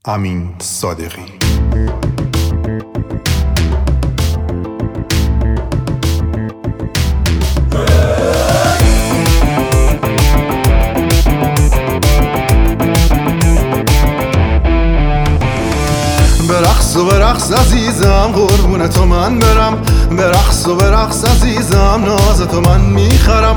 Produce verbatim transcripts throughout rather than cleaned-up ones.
امین صادقی. برقص و برقص عزیزم قربون تو من برم، برقص و برقص عزیزم ناز تو من میخرم.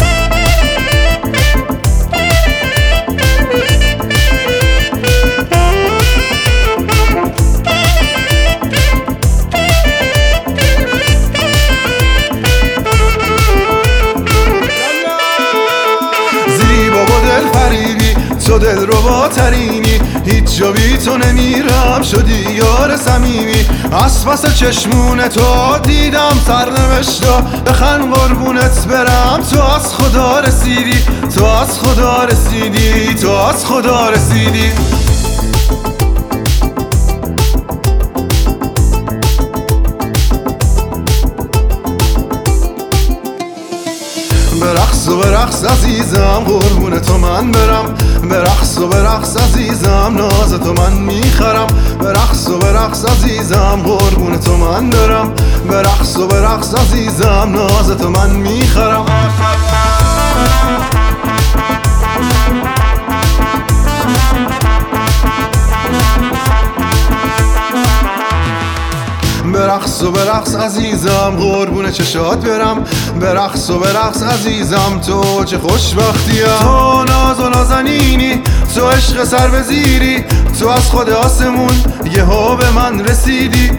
زیبا و دل فریبی تو دل رو با ترینی، هیچ جا بی تو نمیرم شدی یار صمیمی. از پس چشمون تو دیدم سرنوشتا، بخند قربونت برم تو از خدا رسیدی، تو از خدا رسیدی، تو از خدا رسیدی. برقص و برقص عزیزم قربون تو من برم، برقص و برقص عزیزم ناز تو من میخرم. برقص و برقص عزیزم قربون تو من برم، برقص و برقص عزیزم ناز تو من میخرم. برقص و برقص عزیزم قربون چشات برم، برقص و برقص عزیزم تو چه خوشبختیم. تو ناز و نازنینی، تو عشق سر به زیری، تو از خود آسمون یه ها به من رسیدی.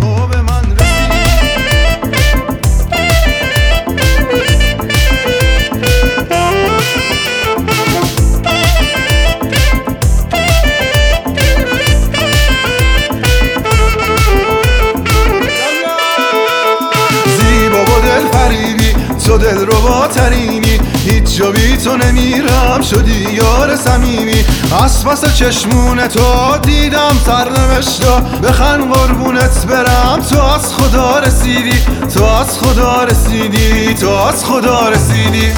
تو دل رو با ترینی، هیچ جا بی تو نمیرم شدی یار صمیمی. از پس چشمون تو دیدم سرنوشتا، بخند قربونت برم تو از خدا رسیدی، تو از خدا رسیدی، تو از خدا رسیدی.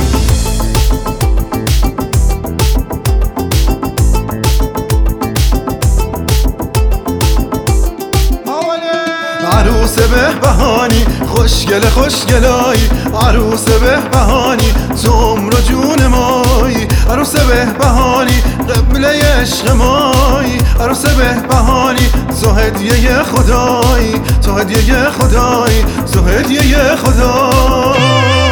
عروس بهبهانی خوشگل خوشگلایی، عروس بهبهانی تو عمر و جون مایی. عروس بهبهانی قبله عشق مایی، عروس بهبهانی تو هدیه خدایی، تو هدیه خدایی، تو هدیه خدایی.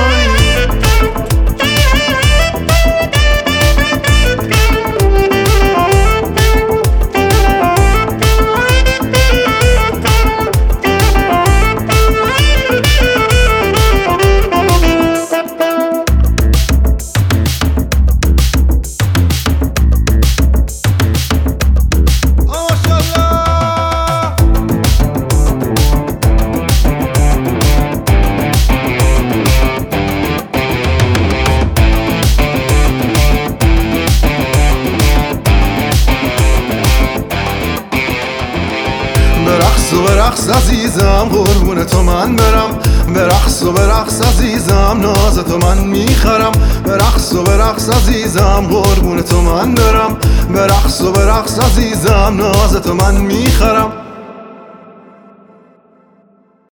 برقص و برقص عزیزم قربون تو من برم، برقص و برقص عزیزم ناز تو من میخرم. برقص و برقص عزیزم قربون تو من برم، برقص و برقص عزیزم ناز تو من میخرم.